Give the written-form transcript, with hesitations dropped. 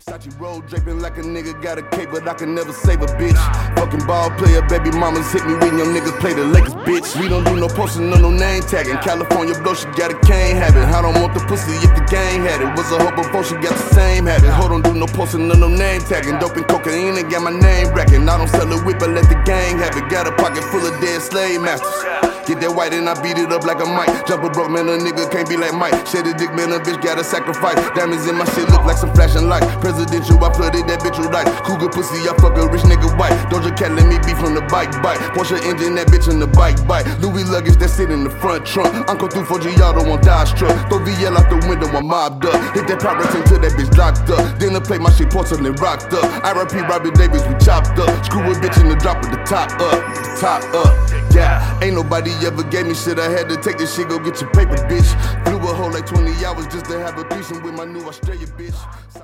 Sachi roll draping like a nigga got a cape, but I can never save a bitch. Fucking ball player, baby mamas hit me when your niggas play the Lakers, bitch. We don't do no posting, no name tagging. California blow, she got a cane habit. I don't want the pussy if the gang had it. Was a hoe before she got the same habit. Ho don't do no posting, no name tagging. Dope and cocaine and got my name racking. I don't sell a whip, but let the gang have it. Got a pocket full of dead slave masters. Get that white and I beat it up like a mic. Jump a broke man, a nigga can't be like Mike. Shed a dick man, a bitch gotta sacrifice. Diamonds in my shit look like some flashing lights. Presidential, I flooded that bitch with light. Cougar pussy, I fuck a rich nigga white. Doja Cat let me be from the bike bite. Porsche engine, that bitch in the bike bite. Louis luggage that sit in the front trunk. Uncle through 4G auto on Dodge truck. Throw VL out the window, I'm mobbed up. Hit that pirates till that bitch locked up. Dinner plate, my shit porcelain rocked up. RIP Robbie Davis, we chopped up. Screw a bitch in the drop with the top up. Top up. Yeah, ain't nobody ever gave me shit. I had to take this shit, go get your paper, bitch. Flew a whole like 20 hours just to have a threesome with my new Australia bitch.